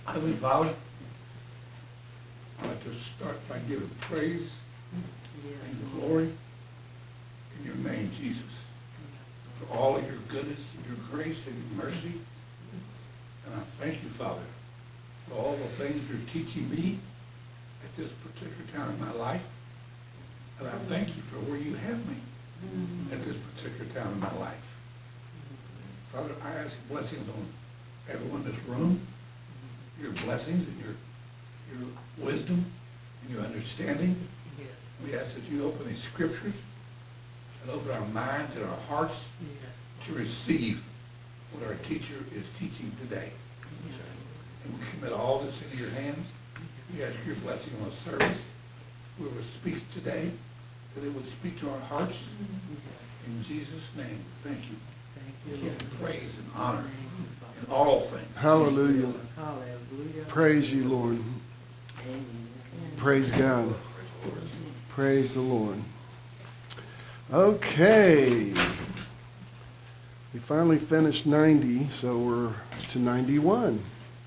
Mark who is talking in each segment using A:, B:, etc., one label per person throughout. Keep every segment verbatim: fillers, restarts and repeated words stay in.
A: Heavenly Father, I'd like to start by giving praise
B: Yes.
A: and glory in your name, Jesus, for all of your goodness, your grace, and your mercy. And I thank you, Father, for all the things you're teaching me at this particular time in my life. And I thank you for where you have me at this particular time in my life. Father, I ask blessings on everyone in this room, your blessings and your, your wisdom and your understanding.
B: Yes.
A: We ask that you open these scriptures and open our minds and our hearts
B: Yes.
A: to receive what our teacher is teaching today.
B: Yes.
A: And we commit all this into your hands. We ask your blessing on the service. Whoever speaks today, that it would speak to our hearts. In Jesus' name, thank you.
B: Thank you,
A: Give
B: Lord.
A: you praise and honor
B: Thank you, Father.
A: in all things.
C: Hallelujah.
B: Hallelujah.
C: Praise you, Lord.
B: Amen.
C: Praise God. Praise the Lord. Okay. We finally finished ninety, so we're to ninety-one.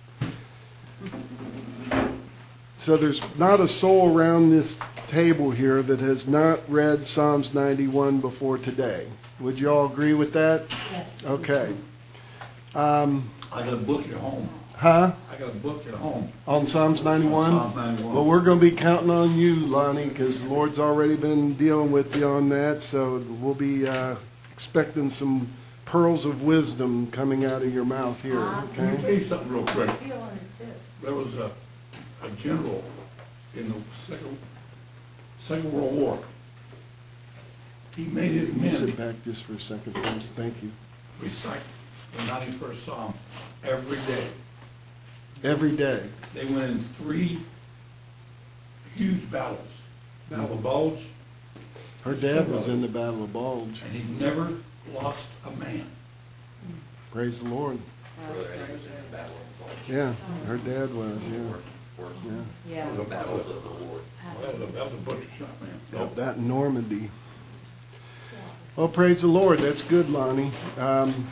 C: So there's not a soul around this table here that has not read Psalms ninety-one before today. Would you all agree with that?
B: Yes.
C: Okay. Um,
A: I got a book at home.
C: huh?
A: I got a book at home.
C: On Psalms ninety-one?
A: Psalms ninety-one.
C: Well, we're going to be counting on you, Lonnie, because the Lord's already been dealing with you on that. So we'll be uh, expecting some pearls of wisdom coming out of your mouth here.
A: Let me
C: Okay?
A: tell you something real quick.
B: Feeling it too.
A: There was a, a general in the Second, Second World War. He made his
C: Can you sit
A: men
C: back just for a second, please? Thank you.
A: recite the ninety-first Psalm every day.
C: Every day.
A: They went in three huge battles. Battle of Bulge,
C: Her dad was in the Battle of Bulge.
A: and he never lost a man.
C: Praise the Lord.
D: Brother Eddie was in the battle of Bulge.
C: Yeah, her dad was, yeah.
D: Or-
C: Yeah.
B: Yeah.
A: The
D: Battles of the Lord.
A: Well, that was a, that was a butcher shot, man.
C: Yep, that in Normandy. Well, praise the Lord. That's good, Lonnie. Um,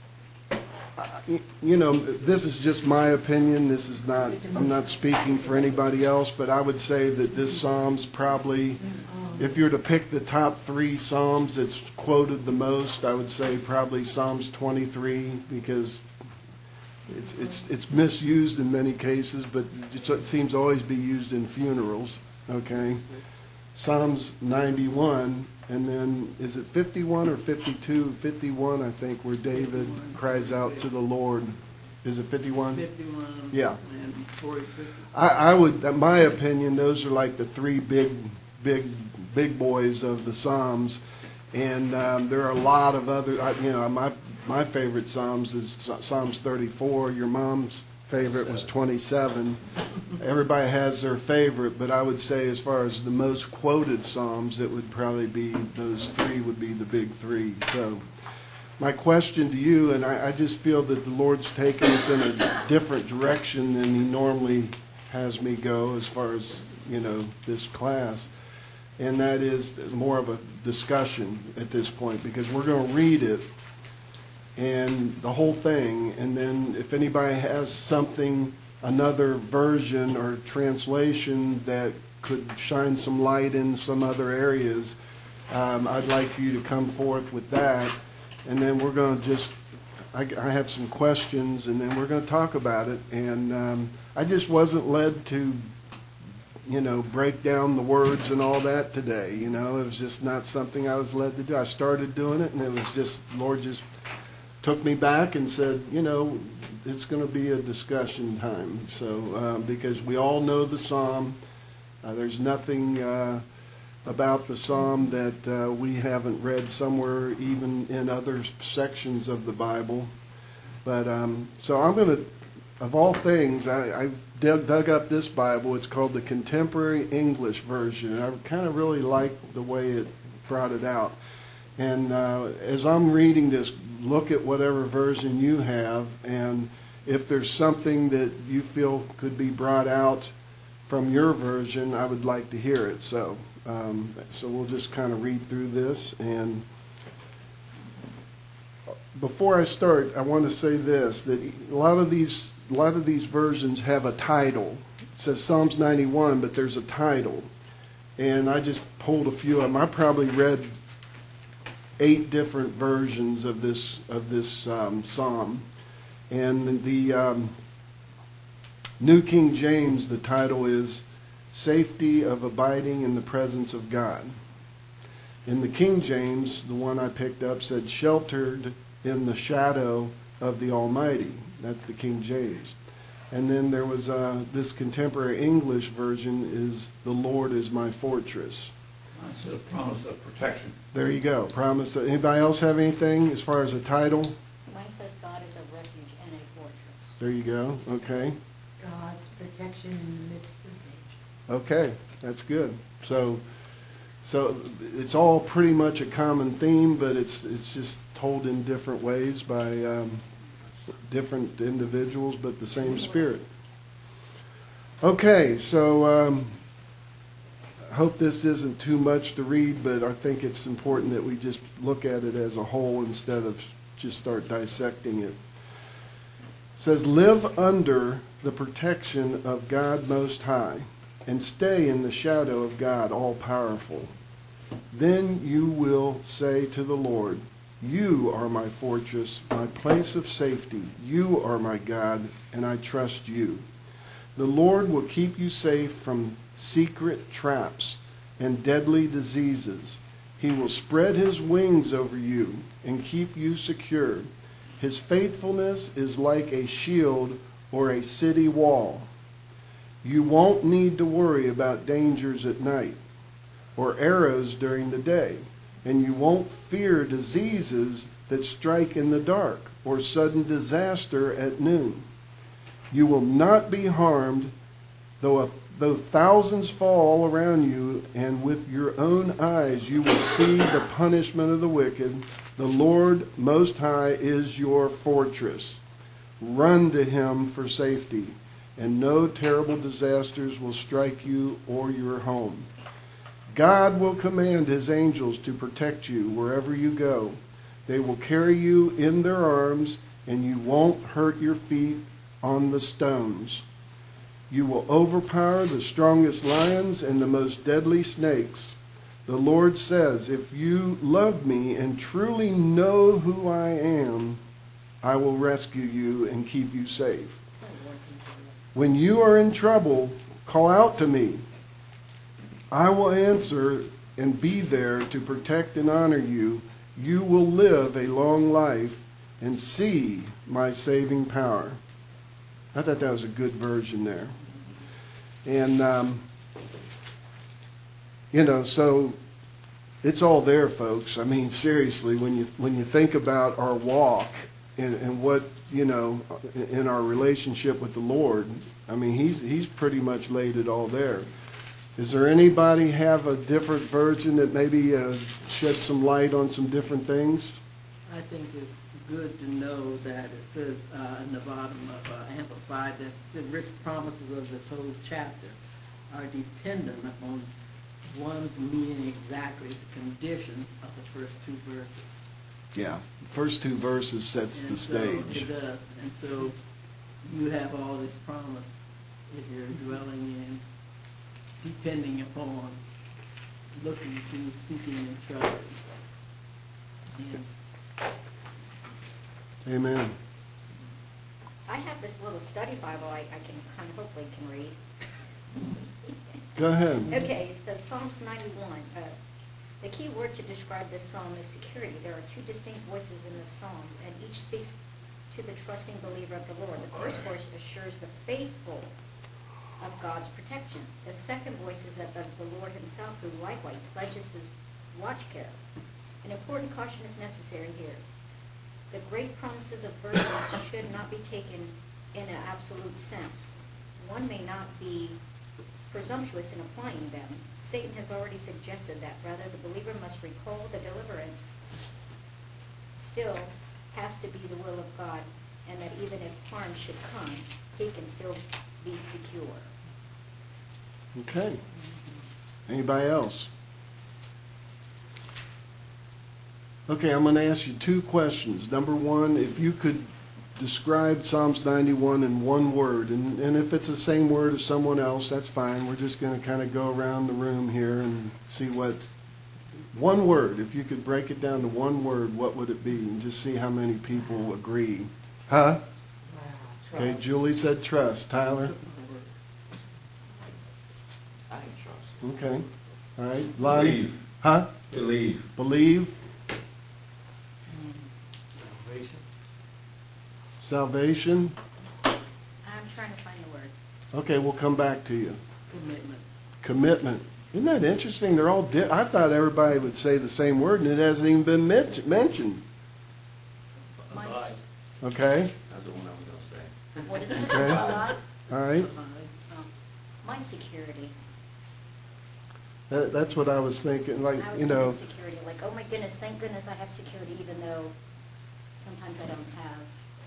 C: I- you know, this is just my opinion. This is not, I'm not speaking for anybody else, but I would say that this Psalm's probably, if you're to pick the top three Psalms that's quoted the most, I would say probably Psalms twenty-three, because it's, it's, it's misused in many cases, but it it seems to always be used in funerals, okay? Psalms ninety-one, and then, is it fifty-one or fifty-two? fifty-one, I think, where David cries out to the Lord. Is it fifty-one?
B: Fifty-one.
C: Yeah.
B: And forty-six.
C: I, I would, in my opinion, those are like the three big, big, big boys of the Psalms. And um, there are a lot of other, I- you know, my, my favorite Psalms is Psalms thirty-four. Your mom's favorite was twenty-seven. Everybody has their favorite, but I would say as far as the most quoted Psalms, it would probably be, those three would be the big three. So my question to you, and I, I just feel that the Lord's taking us in a different direction than he normally has me go as far as, you know, this class. And that is more of a discussion at this point, because we're going to read it and the whole thing, and then if anybody has something, another version or translation that could shine some light in some other areas, um, I'd like for you to come forth with that. And then we're going to just, I, I have some questions, and then we're going to talk about it. And um, I just wasn't led to, you know, break down the words and all that today. You know, it was just not something I was led to do. I started doing it, and it was just, Lord just took me back and said, you know, it's going to be a discussion time. So, um, because we all know the Psalm, uh, there's nothing uh, about the Psalm that uh, we haven't read somewhere, even in other sections of the Bible. But um, so I'm going to, of all things, I, I dug, dug up this Bible. It's called the Contemporary English Version. I kind of really like the way it brought it out. And uh, as I'm reading this, look at whatever version you have, and if there's something that you feel could be brought out from your version, I would like to hear it. So, um, so we'll just kind of read through this. And before I start, I want to say this, that a lot of these a lot of these versions have a title. It says Psalms ninety-one, but there's a title. And I just pulled a few of them. I probably read eight different versions of this of this um, psalm. And the um, New King James, the title is Safety of Abiding in the Presence of God. In the King James, the one I picked up said, Sheltered in the Shadow of the Almighty. That's the King James. And then there was uh, this contemporary English version is, The Lord is my fortress.
A: That's a promise of protection.
C: There you go. Promise. Anybody else have anything as far as a title?
E: Mine says God is a refuge and a fortress.
C: There you go. Okay.
F: God's protection in the midst of danger.
C: Okay. That's good. So, so it's all pretty much a common theme, but it's it's just told in different ways by um, different individuals, but the same spirit. Okay. So. Um, I hope this isn't too much to read, but I think it's important that we just look at it as a whole instead of just start dissecting it. It says, live under the protection of God Most High and stay in the shadow of God All-Powerful. Then you will say to the Lord, you are my fortress, my place of safety. You are my God, and I trust you. The Lord will keep you safe from secret traps and deadly diseases. He will spread his wings over you and keep you secure. His faithfulness is like a shield or a city wall. You won't need to worry about dangers at night or arrows during the day, and you won't fear diseases that strike in the dark or sudden disaster at noon. You will not be harmed, though a Though thousands fall all around you, and with your own eyes you will see the punishment of the wicked, the Lord Most High is your fortress. Run to him for safety, and no terrible disasters will strike you or your home. God will command his angels to protect you wherever you go. They will carry you in their arms, and you won't hurt your feet on the stones. You will overpower the strongest lions and the most deadly snakes. The Lord says, if you love me and truly know who I am, I will rescue you and keep you safe. When you are in trouble, call out to me. I will answer and be there to protect and honor you. You will live a long life and see my saving power. I thought that was a good version there. And, um, you know, so it's all there, folks. I mean, seriously, when you when you think about our walk and, and what, you know, in our relationship with the Lord, I mean, he's, he's pretty much laid it all there. Is there anybody have a different version that maybe uh, shed some light on some different things?
B: I think it's good to know that it says uh, in the bottom of uh, Amplified that the rich promises of this whole chapter are dependent upon one's meeting exactly the conditions of the first two verses.
C: Yeah, first two verses sets
B: And
C: the
B: so
C: stage.
B: it does. And so you have all this promise if you're dwelling in, depending upon, looking to, seeking, and trusting. And
C: Amen.
E: I have this little study Bible I, I can kind of hopefully can read.
C: Go ahead.
E: Okay, it says Psalms ninety-one. Uh, the key word to describe this psalm is security. There are two distinct voices in the psalm, and each speaks to the trusting believer of the Lord. The first voice assures the faithful of God's protection. The second voice is of the Lord himself, who likewise pledges his watch care. An important caution is necessary here. The great promises of verses should not be taken in an absolute sense. One may not be presumptuous in applying them. Satan has already suggested that rather the believer must recall the deliverance still has to be the will of God, and that even if harm should come, he can still be secure.
C: Okay. Anybody else? Okay, I'm going to ask you two questions. Number one, if you could describe Psalms ninety-one in one word, and, and if it's the same word as someone else, that's fine. We're just going to kind of go around the room here and see what, one word, if you could break it down to one word, what would it be? And just see how many people agree. Huh?
F: Wow,
C: Okay,
F: trust.
C: Julie said trust. Tyler?
D: I can trust.
C: Okay. All right. Lonnie?
A: Believe.
C: Huh?
A: Believe.
C: Believe?
G: Salvation.
C: Salvation?
E: I'm trying to find the word.
C: Okay, we'll come back to you.
B: Commitment.
C: Commitment. Isn't that interesting? They're all di- I thought everybody would say the same word, and it hasn't even been men- mentioned.
E: Mine's,
C: Okay?
D: That's the one I was gonna say.
E: what is it?
C: Okay.
E: Abide?
C: All right.
E: Oh, Mine's security.
C: That, that's what I was thinking. Like,
E: I was
C: you know,
E: thinking security, like, oh my goodness, thank goodness I have security, even though sometimes I don't have.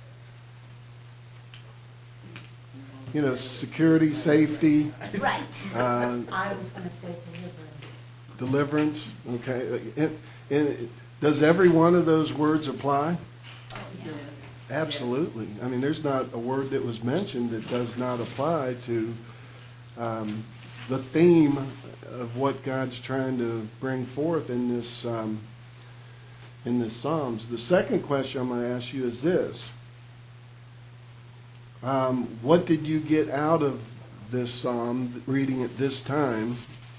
C: you know, security, safety,
E: Right.
C: uh,
F: I was gonna say deliverance.
C: deliverance. Okay. And, and does every one of those words apply?
E: Oh, yeah.
B: Yes.
C: Absolutely. I mean, there's not a word that was mentioned that does not apply to um, the theme of what God's trying to bring forth in this um, in this Psalms. The second question I'm going to ask you is this: um, what did you get out of this Psalm, reading it this time?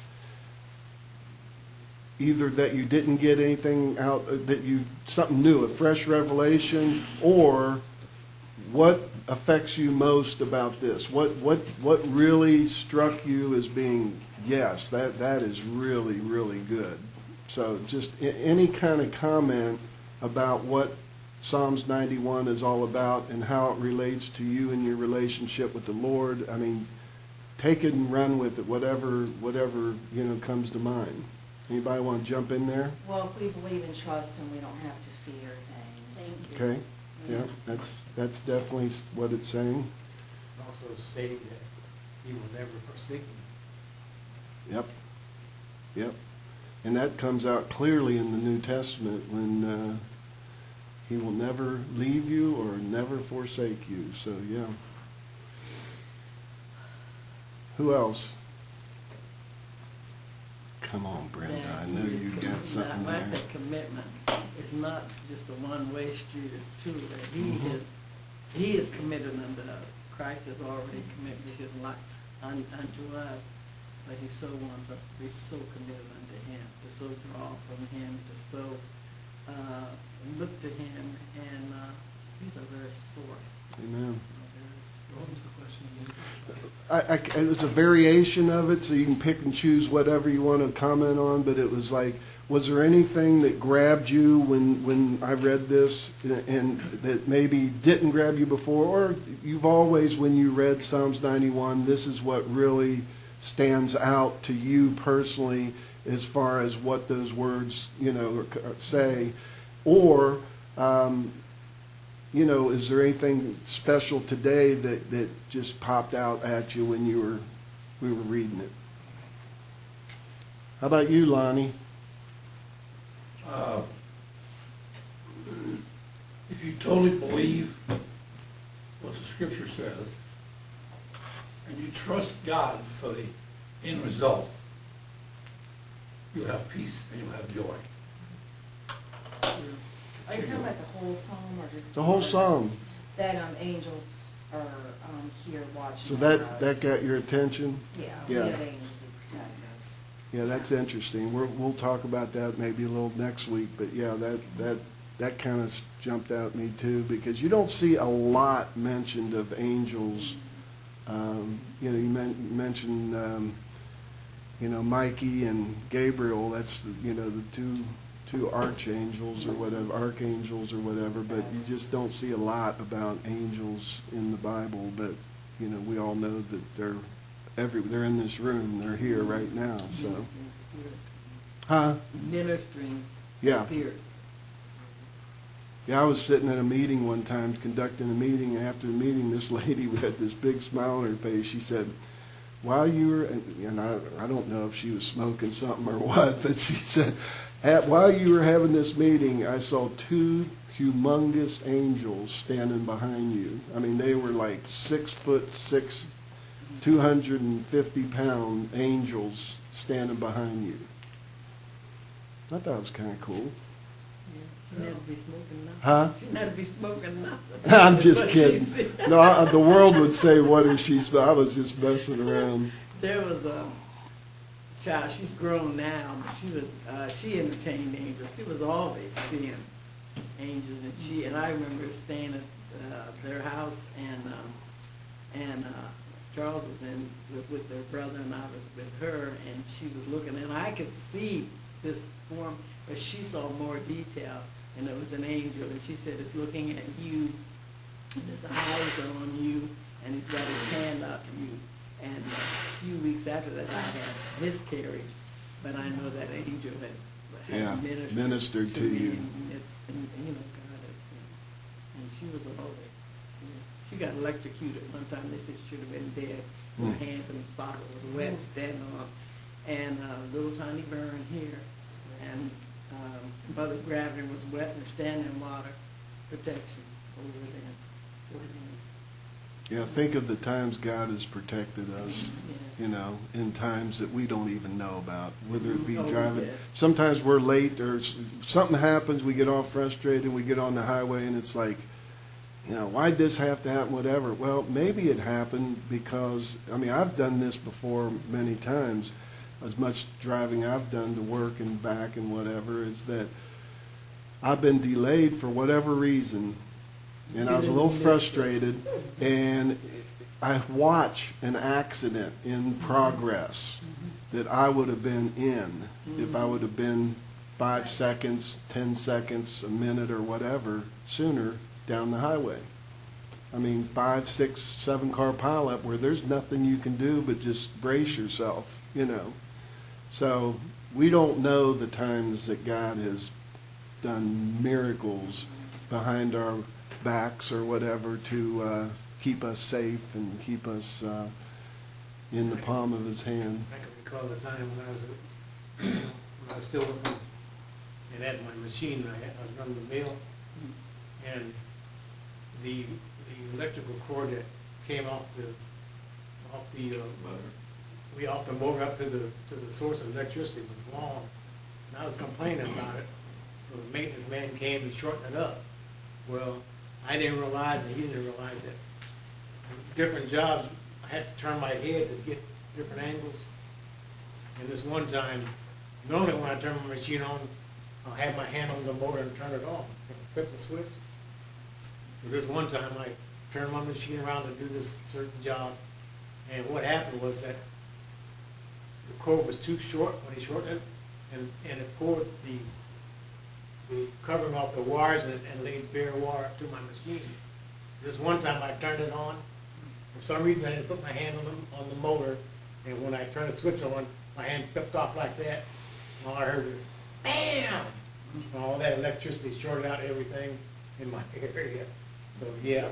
C: Either that you didn't get anything out, uh, that you, something new, a fresh revelation, or what affects you most about this? What, what, what really struck you as being, yes, that, that is really, really good? So just a- any kind of comment about what Psalms ninety-one is all about and how it relates to you and your relationship with the Lord. I mean, take it and run with it, whatever, whatever, you know, comes to mind. Anybody want to jump in there?
H: Well, if we believe in trust and we don't have to fear things.
E: Thank you.
C: Okay, yeah, that's, that's definitely s- what it's saying.
G: It's also stating that he will never forsake me.
C: Yep, yep. And that comes out clearly in the New Testament when uh, he will never leave you or never forsake you. So, yeah. Who else? Come on, Brenda. I know you got something
B: I like
C: there.
B: that commitment. It's not just a one-way street. It's true that he
C: Mhm.
B: is, he is committed unto us. Christ has already committed his life un- unto us, but he so wants us to be so committed unto him, to so draw from him, to so uh, look to him, and uh, he's a very source.
C: Amen.
B: a very
G: What was
B: source.
G: the question again?
C: I, I, it was a variation of it, so you can pick and choose whatever you want to comment on, but it was like, was there anything that grabbed you when, when I read this and, and that maybe didn't grab you before? Or you've always, when you read Psalms ninety-one, this is what really stands out to you personally as far as what those words, you know, say? Or, um, you know, is there anything special today that, that just popped out at you when you were, we were reading it? How about you, Lonnie?
A: Uh, If you totally believe what the scripture says, and you trust God for the end result, you'll have peace and you'll have joy.
H: Are you talking about the whole psalm or just?
C: The whole
H: one?
C: psalm.
H: That, um, angels are, um, here watching
C: So
H: over
C: that,
H: us.
C: that got your attention?
H: Yeah,
C: Yeah.
H: we have angels that protect us.
C: Yeah, that's interesting. We're, we'll talk about that maybe a little next week, but yeah, that, that, that kind of jumped out at me too, because you don't see a lot mentioned of angels. Um, you know, you men- mentioned, um, you know, Mikey and Gabriel, that's, the you know, the two, two archangels or whatever, archangels or whatever, but you just don't see a lot about angels in the Bible, but, you know, we all know that they're every, they're in this room, they're here right now, so.
B: Ministering spirit.
C: Huh?
B: Ministering
C: Yeah.
B: spirit.
C: Yeah, I was sitting at a meeting one time, conducting a meeting, and after the meeting, this lady had this big smile on her face. She said, while you were, and, and I, I don't know if she was smoking something or what, but she said, at, while you were having this meeting, I saw two humongous angels standing behind you. I mean, they were like six foot six, two hundred and fifty pound angels standing behind you. I thought it was kind of cool.
B: She never be smoking nothing.
C: Huh?
B: She never be smoking nothing.
C: I'm just
B: But
C: kidding.
B: she's-
C: No, I, the world would say, "What is she?" sm-" I was just messing around.
B: There was a child, she's grown now, but she was, uh, she entertained angels. She was always seeing angels, and she, and I remember staying at, uh, their house, and, um, and, uh, Charles was in, with, with their brother, and I was with her, and she was looking, and I could see this form, but she saw more detail, and it was an angel, and she said, it's looking at you, and his eyes are on you, and he's got his hand up to you. And a few weeks after that, I had miscarriage, but I know that angel had,
C: Yeah,
B: had ministered,
C: ministered to
B: me,
C: you.
B: And it's, and, you know, God is, and she was always, she got electrocuted one time. They said she should have been dead. Her
C: Mm.
B: hands in the socket was wet, standing on, and a little tiny burn here, and um, mother's gravity was wet and standing in water, protection over there.
C: Yeah, think of the times God has protected us, you know, in times that we don't even know about, whether it be
B: Oh,
C: driving.
B: yes.
C: Sometimes we're late or s- something happens, we get all frustrated, we get on the highway and it's like, you know, why'd this have to happen, whatever. Well, maybe it happened because, I mean, I've done this before many times, as much driving I've done to work and back and whatever, is that I've been delayed for whatever reason, and I was a little frustrated, and I watch an accident in progress that I would have been in if I would have been five seconds, ten seconds, a minute, or whatever sooner down the highway. I mean, five, six, seven car pileup where there's nothing you can do but just brace yourself, you know. So we don't know the times that God has done miracles behind our backs or whatever to uh, keep us safe and keep us uh, in the palm of his hand.
G: I can recall the time when I was, when I was still working and had my machine, I had, I was running the mill, and the, the electrical cord that came off the, off the, uh, we off the motor up to the, to the source of electricity was long, and I was complaining about it. So the maintenance man came and shortened it up. Well, I didn't realize, and he didn't realize that different jobs, I had to turn my head to get different angles. And this one time, normally when I turn my machine on, I'll have my hand on the motor and turn it off, and flip the switch. So this one time, I turned my machine around to do this certain job, and what happened was that the cord was too short when he shortened it, and, and it pulled the the covering off the wires and, and laid bare wire up to my machine. This one time I turned it on. For some reason I didn't put my hand on the, on the motor, and when I turned the switch on, my hand flipped off like that. And all I heard was, bam! And all that electricity shorted out everything in my area. So, yeah.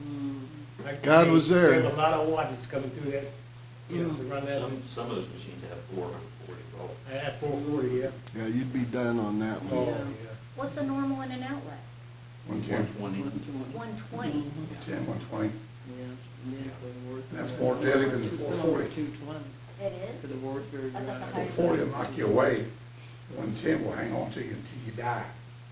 G: I-
C: God was there.
G: There's a lot of wattage coming through that, you know, to run that.
D: Some, some of those machines have four hundred forty volts.
G: I had four forty, yeah.
C: Yeah, you'd be done on that
G: Oh,
C: one.
G: yeah.
E: What's the normal in an outlet?
A: One ten,
D: One twenty.
E: One twenty?
A: ten, one twenty.
B: Yeah, and then for the work-
A: That's more deadly than the four forty.
B: Two twenty,
E: It
B: for the
E: is?
B: warfare.
E: I thought the
A: Four
E: high-
A: forty will knock you away. One ten will hang on to you until you die.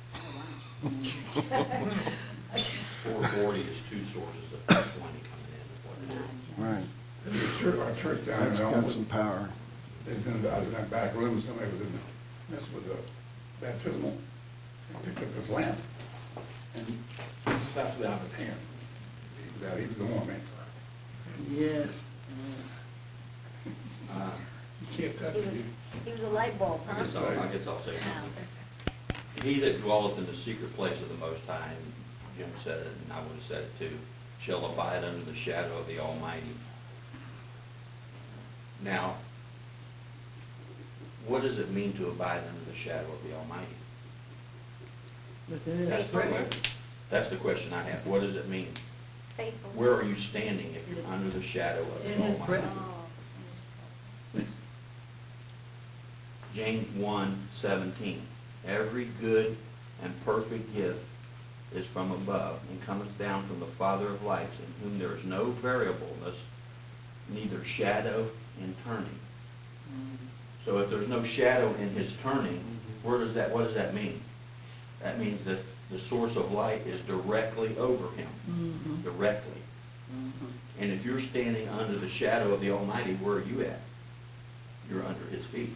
D: Four forty is two sources of two twenty coming in, is what it is.
C: Right.
A: And the church, our church down
C: That's
A: in
C: got
A: Elmwood,
C: some power.
A: there's in, I was in that back room, somebody was in the, messing with the baptismal, and picked up his lamp, and slapped it out of his hand. He was out, he was going, man.
B: Yes.
D: Uh,
A: You can't touch
E: He
A: it.
E: was,
A: You-
E: he was a light bulb,
D: I
E: huh?
D: guess I'll, I guess I'll say something. He that dwelleth in the secret place of the Most High, and Jim said it, and I would have said it too, shall abide under the shadow of the Almighty. Now, what does it mean to abide under the shadow of the Almighty?
B: Within his
E: Faithfulness,
B: presence.
D: That's the question I have. What does it mean?
E: faithfulness.
D: Where are you standing if you're under the shadow of the
B: In His
D: Almighty?
B: presence.
E: Oh, in his presence.
D: James one seventeen. Every good and perfect gift is from above, and cometh down from the Father of lights, in whom there is no variableness, neither shadow in turning. So if there's no shadow in his turning, where does that, what does that mean? That means that the source of light is directly over him,
B: Mhm.
D: directly.
B: Mhm.
D: And if you're standing under the shadow of the Almighty, where are you at? You're under his feet.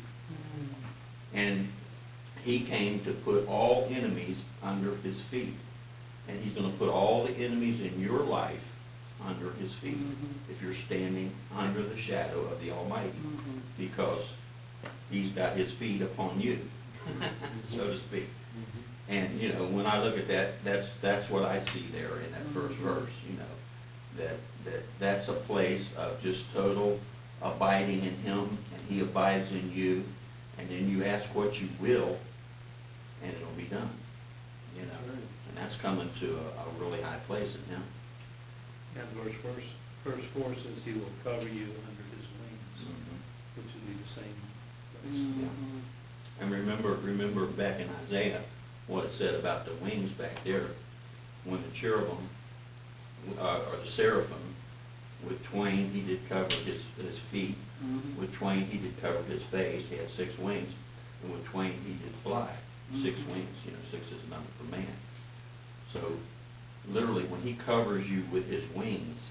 D: And he came to put all enemies under his feet. And he's going to put all the enemies in your life under his feet
B: Mhm.
D: if you're standing under the shadow of the Almighty,
B: Mhm.
D: because he's got his feet upon you, so to speak. And, you know, when I look at that, that's, that's what I see there in that first verse, you know, that, that that's a place of just total abiding in him, and he abides in you, and then you ask what you will, and it'll be done, you know.
C: That's right.
D: And that's coming to a, a really high place in him.
I: And verse, verse, verse four says he will cover you under his wings, which would be the same place.
B: Mhm.
D: And remember, remember back in Isaiah, what it said about the wings back there, when the cherubim, uh, or the seraphim, with twain he did cover his, his feet,
B: Mhm.
D: with twain he did cover his face, he had six wings, and with twain he did fly, six
B: Mhm.
D: wings, you know, six is a number for man. So, literally, when he covers you with his wings,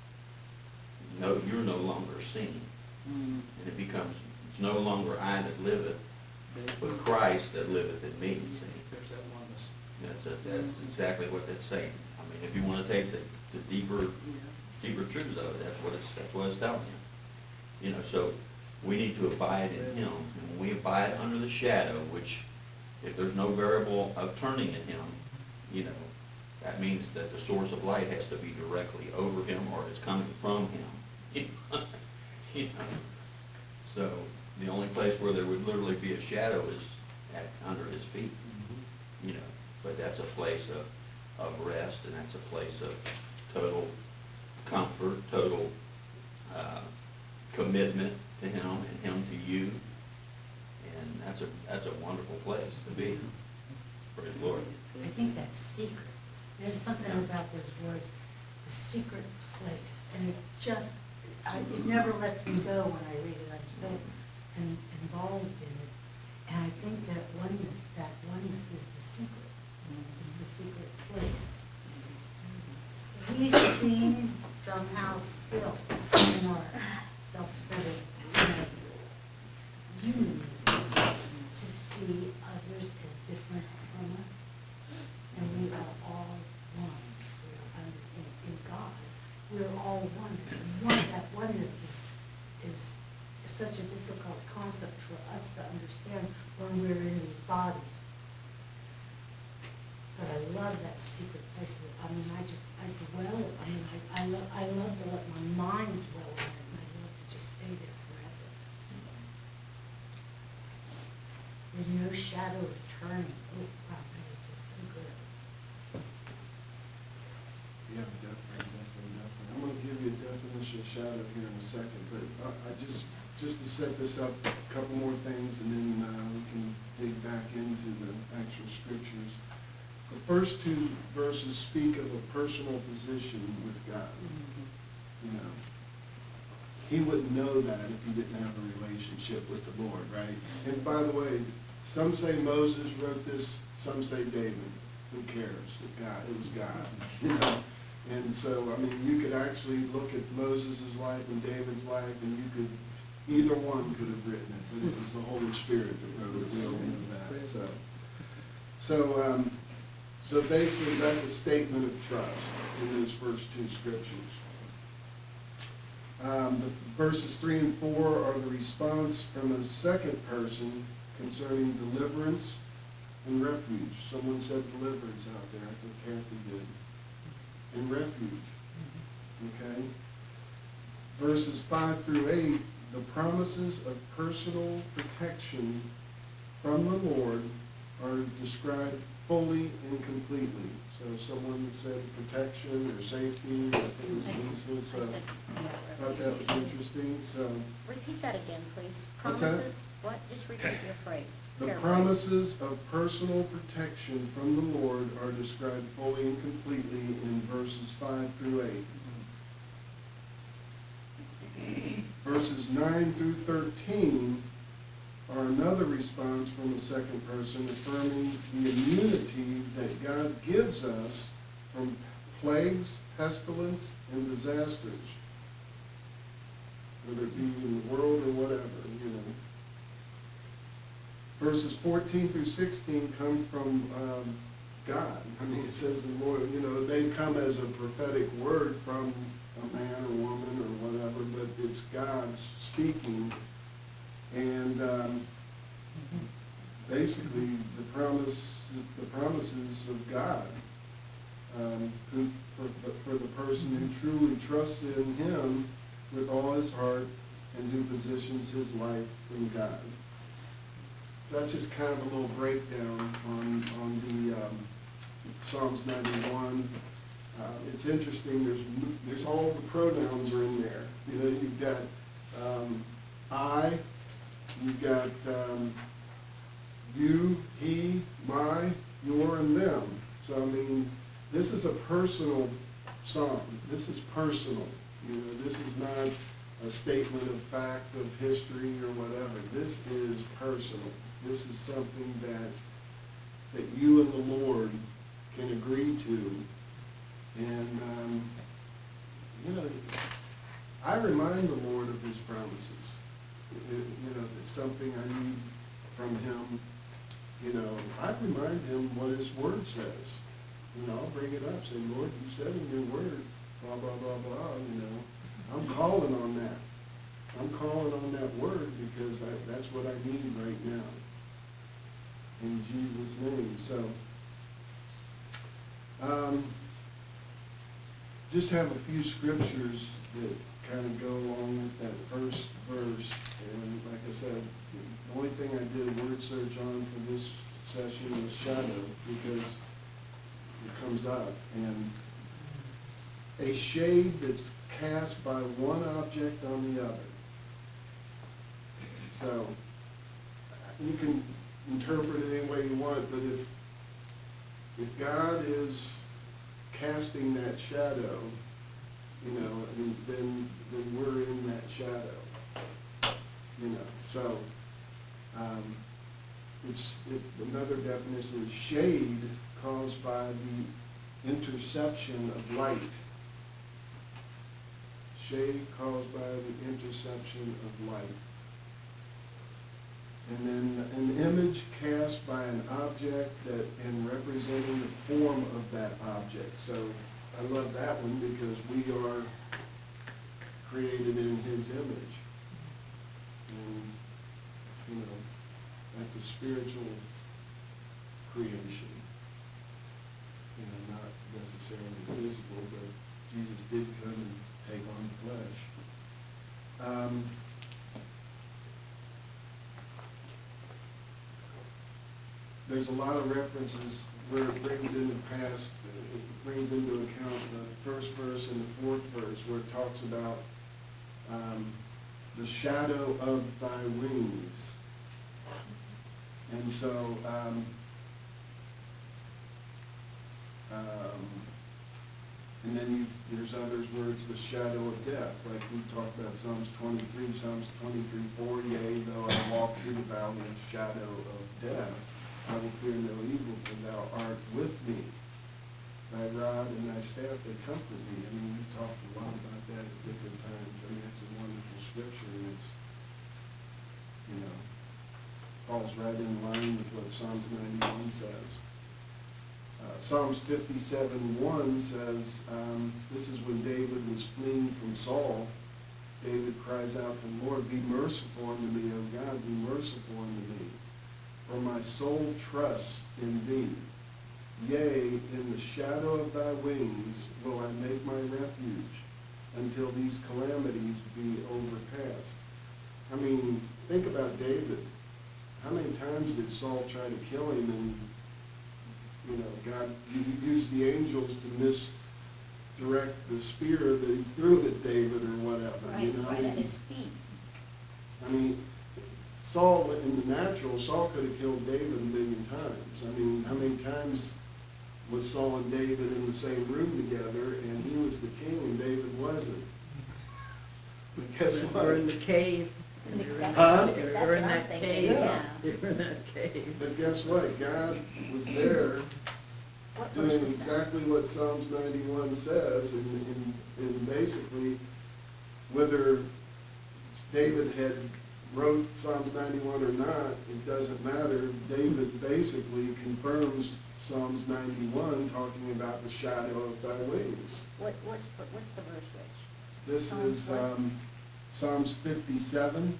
D: no, you're no longer seen,
B: Mhm.
D: and it becomes, it's no longer I that liveth, but Christ that liveth in me, see.
I: There's that oneness.
D: That's, a- that's exactly what that's saying. I mean, if you want to take the, the deeper,
B: Yeah.
D: deeper truth of it, that's what it's, that's what it's telling you. You know, so we need to abide in him, and when we abide under the shadow, which, if there's no variable of turning in him, you know, that means that the source of light has to be directly over him, or it's coming from him. You know, so the only place where there would literally be a shadow is at, under his feet. You know, but that's a place of, of rest, and that's a place of total comfort, total, uh, commitment to him and him to you. And that's a, that's a wonderful place to be. Praise the Lord.
F: I think that's secret. There's something
D: Yeah.
F: about those words, the secret place, and it just, I, it never lets me go when I read it. I'm so in, involved in it. And I think that oneness, that oneness is the secret, is the secret place. We seem somehow still in our self-centered, you know, humanness to see others as different from us. And we are all one. We are under, in, in God, we're all one. And one, that oneness is, is such a difficult concept for us to understand when we're in these bodies. But I love that secret place. I mean, I just, I dwell, I mean, I, I love, I love to let my mind dwell on it, and I love to just stay there forever. There's no shadow of turning. Oh, wow, that is just so good.
C: Yeah, definitely, definitely, definitely. I'm gonna give you a definition of shadow here in a second, but I, I just, just to set this up, a couple more things, and then, uh, we can dig back into the actual scriptures. The first two verses speak of a personal position with God, you know. He wouldn't know that if he didn't have a relationship with the Lord, right? And by the way, some say Moses wrote this, some say David. Who cares? God, it was God, you know. And so, I mean, you could actually look at Moses' life and David's life, and you could, either one could have written it, but it was the Holy Spirit that wrote it. We all know that. So, so, um, so basically, that's a statement of trust in those first two scriptures. Um, the verses three and four are the response from a second person concerning deliverance and refuge. Someone said deliverance out there. I think Kathy did. And refuge. Okay? Verses five through eight, the promises of personal protection from the Lord are described fully and completely. So someone said protection or safety, I think it was Lisa, so I thought that was interesting, so.
E: Repeat that again, please.
C: What's that?
E: Promises, what? Just repeat your phrase.
C: The
E: Paraphrase.
C: promises of personal protection from the Lord are described fully and completely in verses five through eight. Verses nine through thirteen are another response from the second person affirming the immunity that God gives us from plagues, pestilence, and disasters, whether it be in the world or whatever, you know. Verses fourteen through sixteen come from um, God. I mean, it says the Lord, you know, they come as a prophetic word from a man or woman or whatever, but it's God speaking. And um, basically, the promise, the promises of God, um, who, for, for the person who truly trusts in Him with all his heart and who positions his life in God. That's just kind of a little breakdown on, on the um, Psalms ninety-one. Uh, it's interesting, there's, there's all the pronouns are in there. You know, you've got um, I, you've got um, you, he, my, your, and them. So, I mean, this is a personal psalm. This is personal. You know, this is not a statement of fact, of history, or whatever. This is personal. This is something that that you and the Lord can agree to. And, um, you know, I remind the Lord of His promises. It, you know, if it's something I need from Him, you know, I remind Him what His Word says. You know, I'll bring it up, say, Lord, you said in your Word, blah, blah, blah, blah, you know. I'm calling on that. I'm calling on that Word because I, that's what I need right now. In Jesus' name. So, um, just have a few scriptures that kind of go along with that first verse. And like I said, the only thing I did a word search on for this session was shadow because it comes up. And a shade that's cast by one object on the other. So, you can interpret it any way you want, but if if God is casting that shadow, you know, and then then we're in that shadow, you know. So um, it's it, another definition is shade caused by the interception of light. Shade caused by the interception of light. And then an image cast by an object that and representing the form of that object. So I love that one because we are created in His image. And, you know, that's a spiritual creation. You know, not necessarily physical, but Jesus did come and take on flesh. Um, There's a lot of references where it brings into past, it brings into account the first verse and the fourth verse where it talks about um, the shadow of thy wings. And so, um, um, and then you, there's others where it's the shadow of death, like we talked about Psalms twenty-three, Psalms twenty-three, four, yea, though I walk through the valley of shadow of death, I will fear no evil, for thou art with me. Thy rod and thy staff, they comfort me. I mean, we've talked a lot about that at different times. I mean, it's a wonderful scripture, and it's, you know, falls right in line with what Psalms ninety-one says. Uh, Psalms fifty-seven one says, um, this is when David was fleeing from Saul. David cries out to the Lord, be merciful unto me, O God, be merciful unto me. For my soul trusts in thee. Yea, in the shadow of thy wings will I make my refuge until these calamities be overpassed. I mean, think about David. How many times did Saul try to kill him and, you know, God used the angels to misdirect the spear that he threw at David or whatever,
E: Right,
C: you know?
E: right at his feet.
C: I mean, Saul, in the natural, Saul could have killed David a million times. I mean, how many times was Saul and David in the same room together, and he was the king and David wasn't? But guess what?
B: We're in the cave.
E: In the-
B: You're in-
C: Huh?
E: That's
B: You're
E: what
B: in
E: I'm
B: that
E: thinking,
B: cave.
C: yeah.
B: You're in that cave.
C: But guess what? God was there
E: What verse
C: doing
E: was that?
C: exactly what Psalms ninety-one says, and, and, and basically, whether David had wrote Psalms ninety-one or not, it doesn't matter. David basically confirms Psalms ninety-one, talking about the shadow of thy wings.
E: What, what's, what- what's the verse, Rich?
C: This
E: Psalms
C: is
E: what?
C: um, Psalms fifty-seven.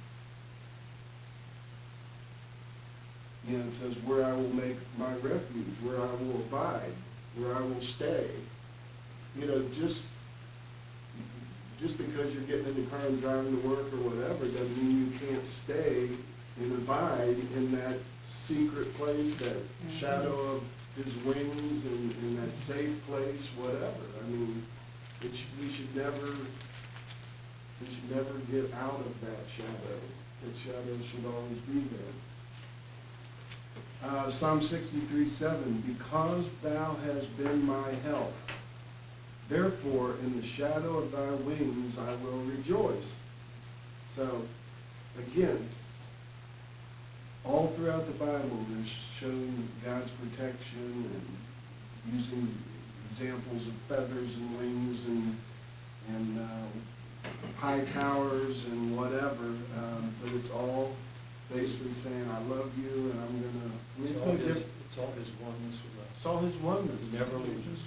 C: You know, it says, where I will make my refuge, where I will abide, where I will stay. You know, just, just because you're getting in the car and driving to work or whatever, doesn't mean you can't stay and abide in that secret place, that shadow of his wings, and, and that safe place, whatever. I mean, it should, we should never, we should never get out of that shadow. That shadow should always be there. Uh, Psalm sixty-three, seven, because thou hast been my help, therefore in the shadow of thy wings I will rejoice. So, again, all throughout the Bible, there's showing God's protection and using examples of feathers and wings and, and uh, high towers and whatever, um, but it's all basically saying, I love you, and I'm gonna, I mean,
I: It's
C: it's
I: all
C: no
I: his,
C: different.
I: it's all his oneness with us.
C: It's all his oneness.
I: He never leaves us.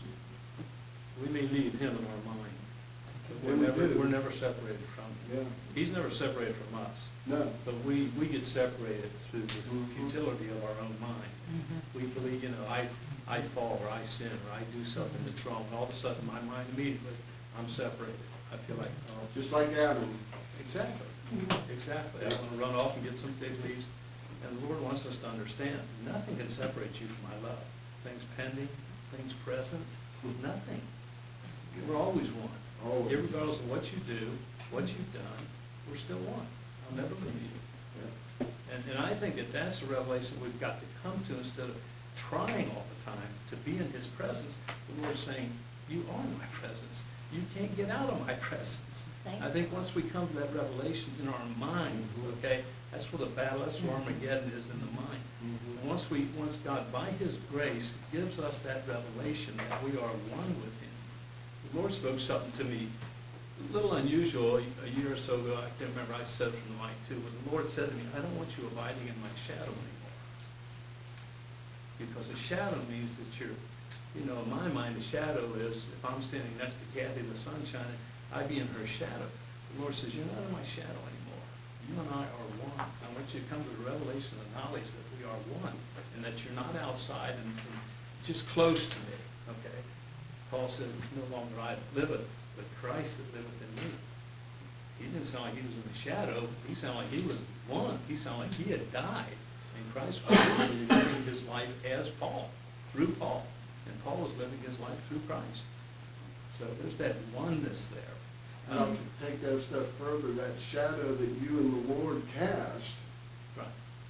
I: We may leave him in our mind, but
C: Yeah,
I: we're
C: we
I: never,
C: do.
I: we're never separated from him.
C: Yeah,
I: He's never separated from us,
C: no,
I: but we, we get separated through the
C: Mhm.
I: futility of our own mind. We believe, you know, I, I fall, or I sin, or I do something that's wrong, and all of a sudden, my mind immediately, I'm separated. I feel like, oh,
C: just like Adam.
I: exactly, exactly. I want to run off and get some fig leaves. And the Lord wants us to understand, nothing can separate you from my love. Things pending, things present, nothing. We're always one.
C: Always.
I: Regardless of what you do, what you've done, we're still one. I'll never leave you.
C: Yeah.
I: And, and I think that that's the revelation we've got to come to instead of trying all the time to be in his presence. The Lord's saying, you are my presence. You can't get out of my presence.
E: Thank
I: I think once we come to that revelation in our mind, okay, that's where the battle, that's where Armageddon is in the mind.
C: Mhm.
I: And once we, once God, by his grace, gives us that revelation that we are one with him. The Lord spoke something to me, a little unusual, a year or so ago, I can't remember, I said it from the mic too, but the Lord said to me, I don't want you abiding in my shadow anymore. Because a shadow means that you're, you know, in my mind, a shadow is, if I'm standing next to Kathy in the sunshine, I'd be in her shadow. The Lord says, you're not in my shadow anymore. You and I are one. I want you to come to the revelation of knowledge that we are one, and that you're not outside and, and just close to me, okay? Paul said, it's no longer I that liveth, but Christ that liveth in me. He didn't sound like he was in the shadow. He sounded like he was one. He sounded like he had died. And Christ was living his life as Paul, through Paul. And Paul was living his life through Christ. So there's that oneness there.
C: And I'll take that a step further, that shadow that you and the Lord cast
I: Right,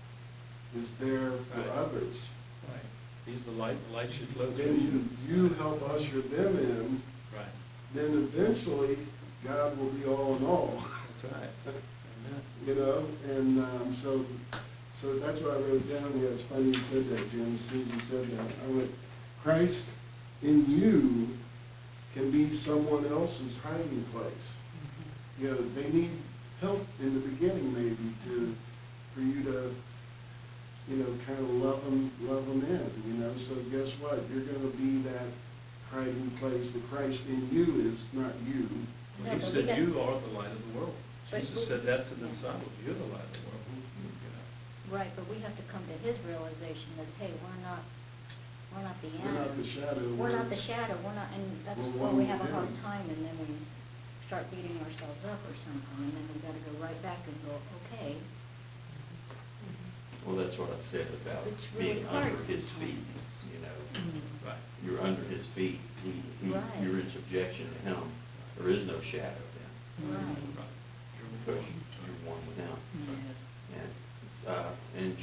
C: is there for
I: Right.
C: others.
I: right. He's the light, the light should flow through
C: Then
I: you.
C: you help usher them in,
I: Right,
C: then eventually God will be all in all,
I: that's right. Amen.
C: you know? And um, so, so that's what I wrote down here. It's funny you said that, Jim, as soon as you said that. I went, Christ in you can be someone else's hiding place. You know, they need help in the beginning maybe to, for you to, you know, kind of love them, love them in, you know? So guess what? You're gonna be that hiding place. The Christ in you is not you.
I: He
E: No, but we
I: said,
E: got-
I: you are the light of the world.
E: But
I: Jesus
E: we-
I: said that to the disciples, you're the light of the world. You know.
E: Right, but we have to come to his realization that, hey, we're not, we're not the
C: We're not
E: end.
C: the shadow.
E: We're not the shadow, we're not, and that's
C: we're
E: why
C: one
E: we have a
C: with
E: hard
C: him.
E: time, and then we start beating ourselves up or something, and then we gotta go right back and go, okay.
D: Well, that's what I said about
E: It's really
D: being
E: hard
D: under his feet,
E: sometimes.
D: you know.
I: Right.
D: You're under his feet, he, he,
E: Right.
D: you're in subjection to him. There is no shadow then,
E: Right.
I: Right.
D: because you're one with him.
B: Yes.
D: And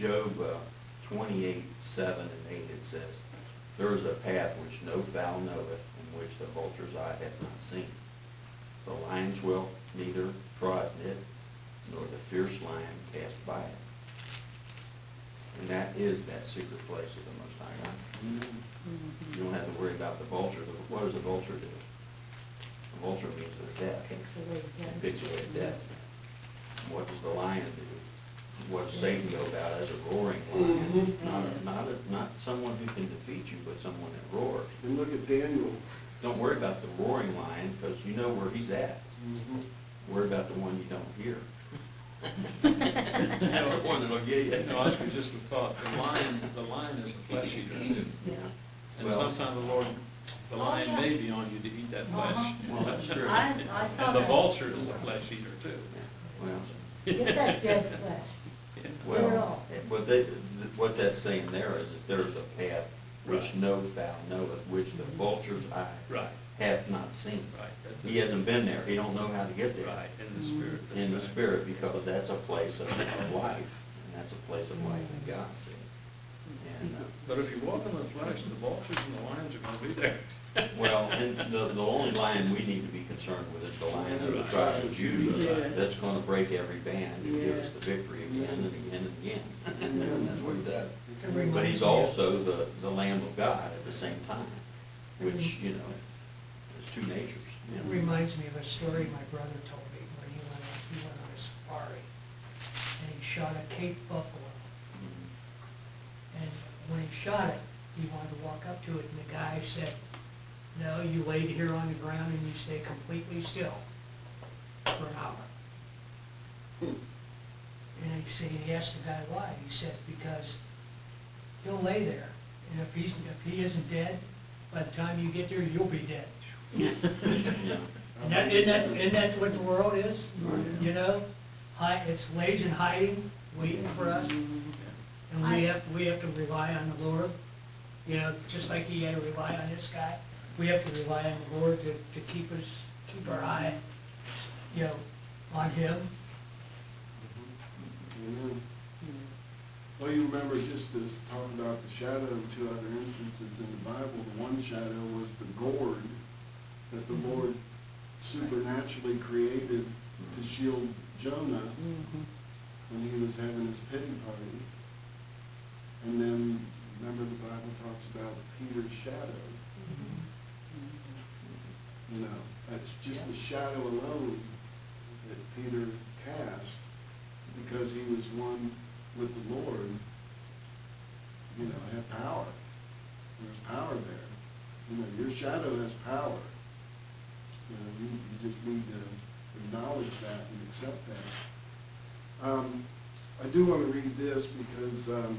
D: Job uh, twenty-eight, seven and eight, it says, "There is a path which no fowl knoweth, and which the vulture's eye hath not seen. The lions will neither trodden it, nor the fierce lion pass by it." And that is that secret place of the Most High God. You don't have to worry about the vulture. The- What does a vulture do? A vulture means there's death.
F: Takes away
D: It
F: death.
D: picks away death. What does the lion do? What does Satan go about as a roaring lion? Not, a- not, a- not someone who can defeat you, but someone that roars.
C: And look at Daniel.
D: Don't worry about the roaring lion, because you know where he's at. Worry about the one you don't hear. That's the one that'll get you.
I: You know, Oscar, just a thought, the lion, the lion is a flesh eater too.
F: Yes.
I: And
D: Well-
I: sometime the Lord, the
F: Oh,
I: lion
F: yeah.
I: may be on you to eat that flesh.
F: Uh-huh.
D: Well, that's true.
F: I, I saw
I: And the
F: that.
I: vulture is a flesh eater too.
D: Well,
F: Get that dead flesh.
I: Yeah.
F: Clear it
D: well,
F: off.
D: what they, what that's saying there is that there's a path which
I: Right.
D: no fowl knoweth, which the vulture's eye
I: Right,
D: hath not seen.
I: right. That's
D: He
I: it.
D: hasn't been there, he don't know how to get there.
I: Right, in the spirit. that's
D: In the
I: right.
D: spirit, because that's a place of, of life, and that's a place of life in God, see? And, uh,
I: But if you walk in the flesh, the vultures and the lions are gonna be there.
D: well, and the, the only lion we need to be concerned with is the lion of the tribe of Judah.
B: Yes.
D: That's gonna break every band and give us
B: Yes.
D: the victory again and again and again. That's what he does.
F: To remind
D: But he's
F: you.
D: also the, the Lamb of God at the same time, which, you know, is two natures. you
J: It
D: know.
J: reminds me of a story my brother told me when he went on, he went on a safari. And he shot a Cape buffalo.
D: Mhm.
J: And when he shot it, he wanted to walk up to it, and the guy said, "No, you lay here on the ground and you stay completely still for an hour." And he said, he asked the guy why. He said, "Because he'll lay there, and if he's, if he isn't dead, by the time you get there, you'll be dead."
D: Yeah.
J: And that, isn't that, isn't that what the world is? You know, hi, it's lays in hiding, waiting for us, and we have, we have to rely on the Lord. You know, just like he had to rely on this guy, we have to rely on the Lord to, to keep us, keep our eye, you know, on him.
C: Amen. Well, you remember, just as talking about the shadow, two other instances in the Bible, the one shadow was the gourd that the Lord supernaturally created to shield Jonah when he was having his pity party. And then, remember, the Bible talks about Peter's shadow. You know, that's just the shadow alone that Peter cast, because he was one with the Lord, you know, had power. There's power there. You know, your shadow has power. You know, you, you just need to acknowledge that and accept that. Um, I do want to read this because um,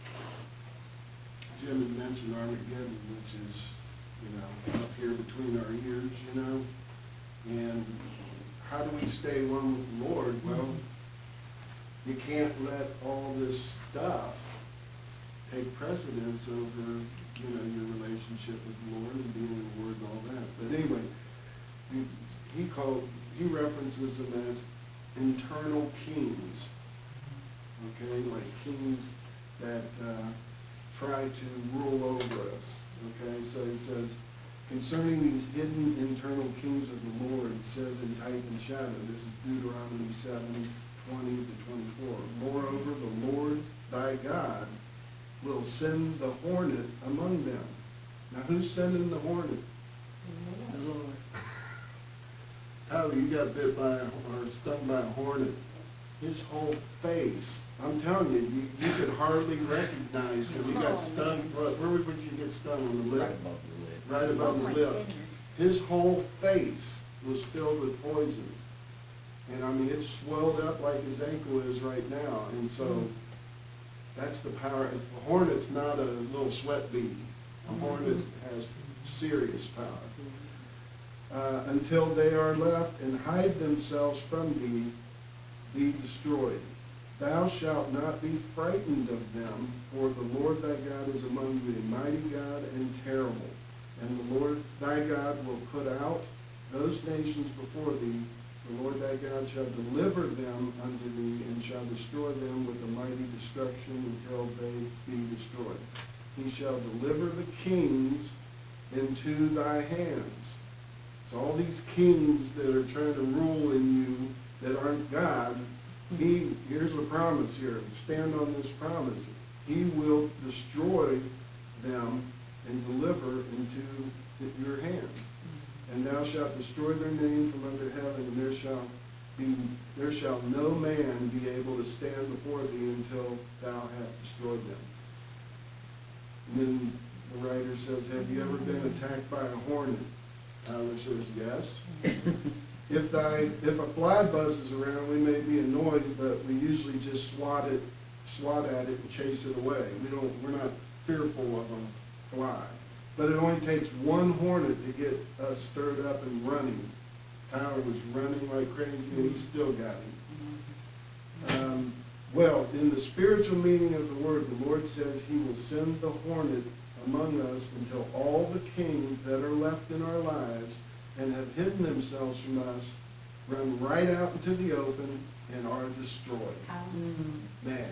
C: Jim had mentioned Armageddon, which is, you know, up here between our ears, you know. And how do we stay one with the Lord? Well, you can't let all this stuff take precedence over, you know, your relationship with the Lord and being in the Word and all that. But anyway, he, he called, he references them as internal kings, okay, like kings that uh, try to rule over us, okay? So he says, concerning these hidden internal kings of the Lord, he says in type and shadow, this is Deuteronomy seven, twenty to twenty-four. Moreover, the Lord thy God will send the hornet among them. Now, who's sending the hornet?
B: The Lord.
C: Tyler, you got bit by, a- or stung by a hornet. His whole face, I'm telling you, you, you could hardly recognize him. He
E: Oh,
C: got stung,
E: man.
C: where, where would you get stung, on the
D: Right
C: lip?
D: above the lid.
C: Right
E: Oh,
C: above
E: my
C: the lip.
E: goodness.
C: His whole face was filled with poison. And I mean, it's swelled up like his ankle is right now. And so, that's the power. A hornet's not a little sweat bee. A hornet has serious power. Uh, until they are left and hide themselves from thee, be destroyed. Thou shalt not be frightened of them, for the Lord thy God is among you, a mighty God and terrible. And the Lord thy God will put out those nations before thee, The Lord thy God shall deliver them unto thee, and shall destroy them with a mighty destruction until they be destroyed. He shall deliver the kings into thy hands. So all these kings that are trying to rule in you that aren't God, he, here's a promise here. Stand on this promise. He will destroy them and deliver into your hand. And thou shalt destroy their name from under heaven, and there shall be there shall no man be able to stand before thee until thou hast destroyed them. And then the writer says, have you ever been attacked by a hornet? Tyler says, yes. If thy if a fly buzzes around, we may be annoyed, but we usually just swat it, swat at it and chase it away. We don't we're not fearful of a fly. But it only takes one hornet to get us stirred up and running. Tyler was running like crazy, and he still got him. Um, well, in the spiritual meaning of the word, the Lord says he will send the hornet among us until all the kings that are left in our lives and have hidden themselves from us run right out into the open and are destroyed. Man.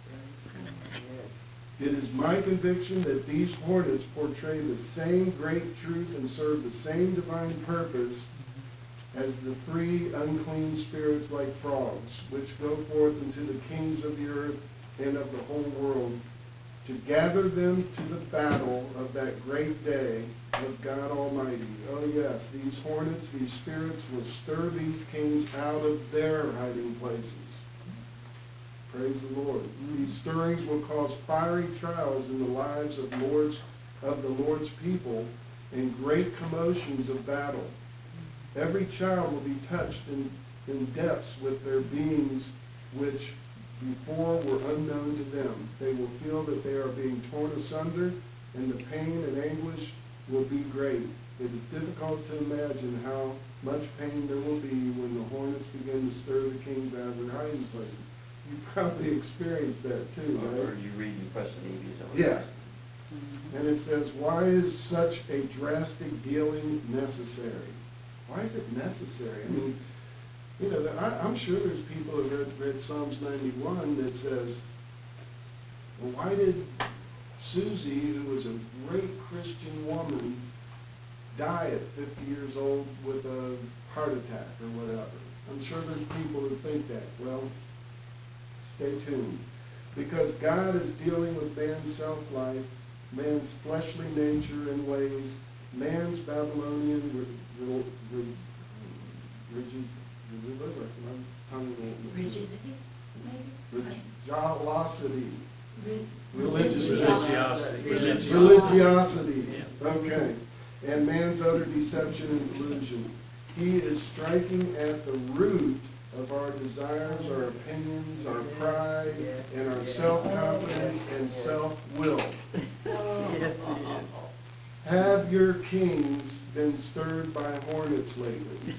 C: It is my conviction that these hornets portray the same great truth and serve the same divine purpose as the three unclean spirits like frogs, which go forth into the kings of the earth and of the whole world, to gather them to the battle of that great day of God Almighty. Oh yes, these hornets, these spirits will stir these kings out of their hiding places. Praise the Lord. These stirrings will cause fiery trials in the lives of Lord's of the Lord's people and great commotions of battle. Every child will be touched in, in depths with their beings which before were unknown to them. They will feel that they are being torn asunder, and the pain and anguish will be great. It is difficult to imagine how much pain there will be when the hornets begin to stir the kings out of their hiding places. You probably experienced that too, right?
D: Or you read in Preston Eve, is that what
C: Yeah.
D: it is?
C: And it says, why is such a drastic dealing necessary? Why is it necessary? I mean, you know, I, I'm sure there's people who read, read Psalms ninety-one that says, well, why did Susie, who was a great Christian woman, die at fifty years old with a heart attack or whatever? I'm sure there's people who think that. Well, stay tuned. Because God is dealing with man's self-life, man's fleshly nature and ways, man's Babylonian rigid,
F: Rigidity, maybe?
C: religiosity.
F: Re-
C: Religiosity.
I: Religiosity.
C: Religiosity.
I: Yeah.
C: Okay. And man's utter deception and delusion. He is striking at the root of our desires, our opinions, our pride, and our self-confidence and self-will.
B: Yes, it is.
C: Have your kings been stirred by hornets lately?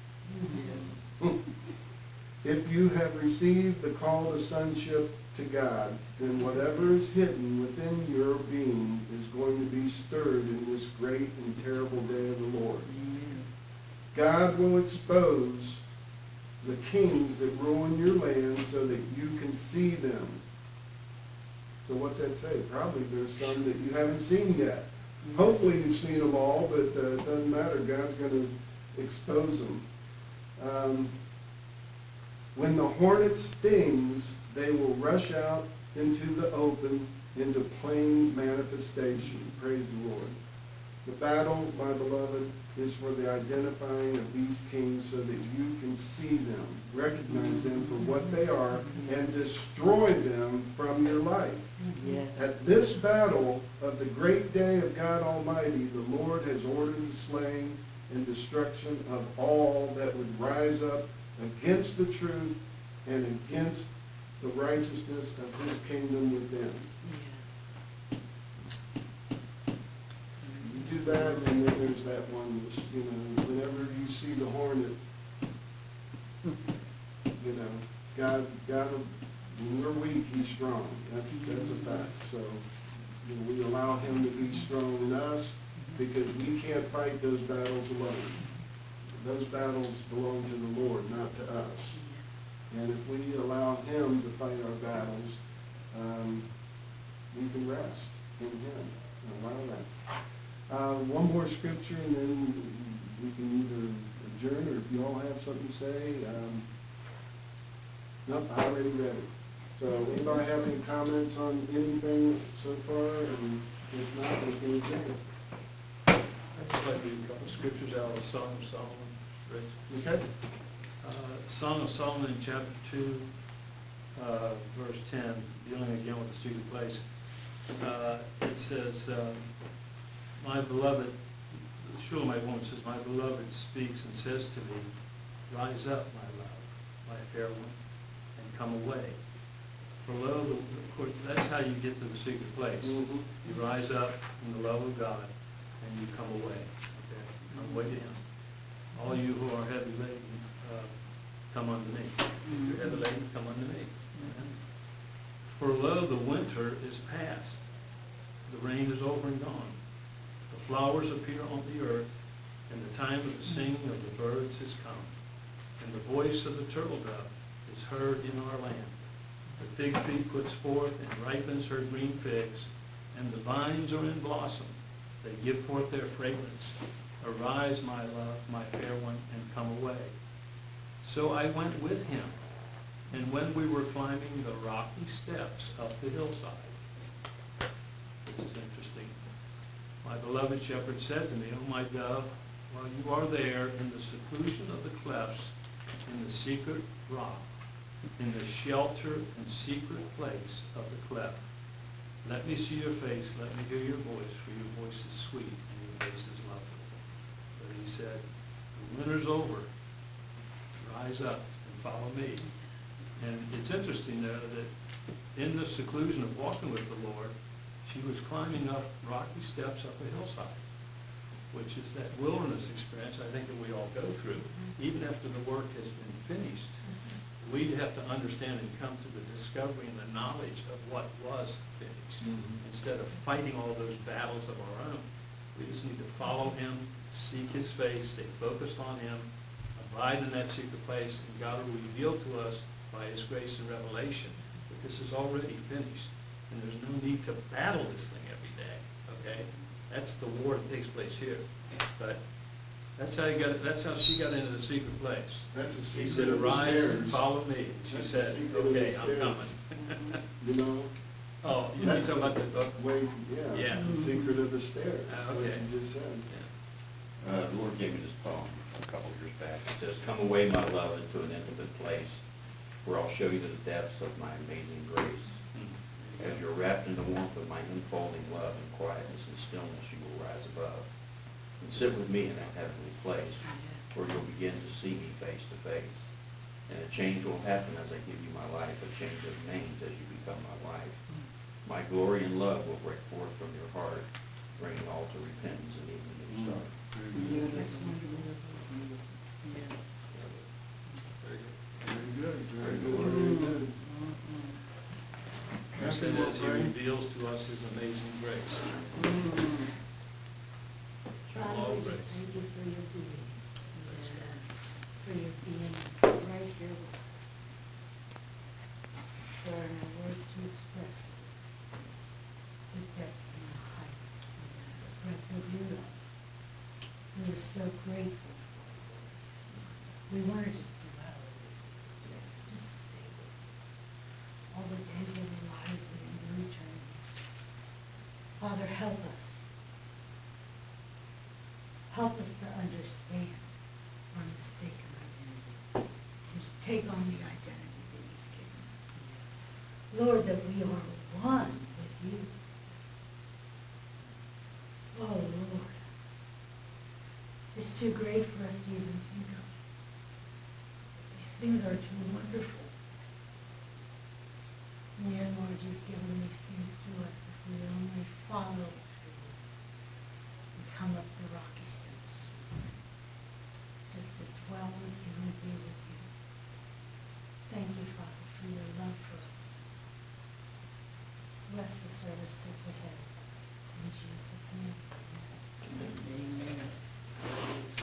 C: If you have received the call to sonship to God, then whatever is hidden within your being is going to be stirred in this great and terrible day of the Lord. God will expose the kings that rule in your land so that you can see them. So what's that say? Probably there's some that you haven't seen yet. Hopefully you've seen them all, but uh, it doesn't matter. God's going to expose them. Um, when the hornet stings, they will rush out into the open, into plain manifestation. Praise the Lord. The battle, my beloved, is for the identifying of these kings so that you can see them, recognize them for what they are, and destroy them from your life.
B: Yes.
C: At this battle of the great day of God Almighty, the Lord has ordered the slaying and destruction of all that would rise up against the truth and against the righteousness of his kingdom within. You do that, and then there's that one that's, you know, whenever you see the hornet, you know, God, God, when we're weak, he's strong. That's, that's a fact. So, you know, we allow him to be strong in us because we can't fight those battles alone. those battles belong to the Lord, not to us. And if we allow him to fight our battles, um, we can rest in him and allow that. Uh, one more scripture and then we can either adjourn, or if you all have something to say. Um, nope, I already read it. So anybody have any comments on anything so far? And if not, we can adjourn.
I: I'd just like to read a couple of scriptures out of the Song of Solomon, Rich.
C: Okay?
I: Uh, Song of Solomon in chapter two, uh, verse ten, dealing again with the secret place. Uh, It says, uh, my beloved, the Shulamite woman says, my beloved speaks and says to me, rise up, my love, my fair one, and come away. For lo, the, of course, that's how you get to the secret place.
C: Mhm.
I: You rise up in the love of God, and you come away. Okay? Come away to him. All you who are heavy laden, uh, come unto me. If you're heavy laden, come unto me. For lo, the winter is past. The rain is over and gone. The flowers appear on the earth, and the time of the singing of the birds is come. And the voice of the turtle dove is heard in our land. The fig tree puts forth and ripens her green figs, and the vines are in blossom. They give forth their fragrance. Arise, my love, my fair one, and come away. So I went with him, and when we were climbing the rocky steps up the hillside, which is interesting, my beloved shepherd said to me, O my dove, while you are there in the seclusion of the clefts, in the secret rock, in the shelter and secret place of the cleft, let me see your face, let me hear your voice, for your voice is sweet and your face is lovely. But he said, the winter's over, rise up and follow me. And it's interesting there that in the seclusion of walking with the Lord, she was climbing up rocky steps up a hillside, which is that wilderness experience I think that we all go through. Even after the work has been finished, we have to understand and come to the discovery and the knowledge of what was finished. Mm-hmm. Instead of fighting all those battles of our own, we just need to follow him, seek his face, stay focused on him, abide in that secret place, and God will reveal to us by his grace and revelation that this is already finished. And there's no need to battle this thing every day, okay? That's the war that takes place here. But that's how you got, that's how she got into the secret place.
C: That's a
I: He
C: secret
I: said,
C: of the
I: arise and
C: stairs.
I: follow me. And she
C: That's the
I: said,
C: secret of the
I: okay, I'm
C: stairs.
I: coming.
C: You know?
I: Oh, you
C: That's
I: talking about the book?
C: Way, yeah,
I: Yeah.
C: the secret of the stairs,
I: Ah,
C: what
I: okay.
C: you just said.
I: Yeah.
D: Uh, the Lord gave me this poem a couple of years back. It says, come away, my love, into an intimate place where I'll show you the depths of my amazing grace.
I: Mhm.
D: As you're wrapped in the warmth of my enfolding love and quietness and stillness, you will rise above and sit with me in that heavenly place where you'll begin to see me face to face. And a change will happen as I give you my life, a change of names as you become my wife. My glory and love will break forth from your heart, bringing all to repentance and even a new start.
B: Yes.
C: Very good, very good, very good.
I: He said, as he reveals to us his amazing grace.
F: Father,
I: All
F: we just
I: grace.
F: thank you for your being,
I: Praise God.
F: for your being right here with us. There are no words to express it. The depth and the height, the breadth of your love. We are so grateful for it. We want to just dwell in this place, just stay with you. All the days of our lives and into eternity. Father, help us. Help us to understand our mistaken identity, to take on the identity that you've given us. Lord, that we are one with you. Oh, Lord. It's too great for us to even think of. These things are too wonderful. And yet, Lord, you've given these things to us if we only follow after you and come up the rocky steps, just to dwell with you and be with you. Thank you, Father, for your love for us. Bless the service that's ahead. In Jesus' name, amen.
B: Amen.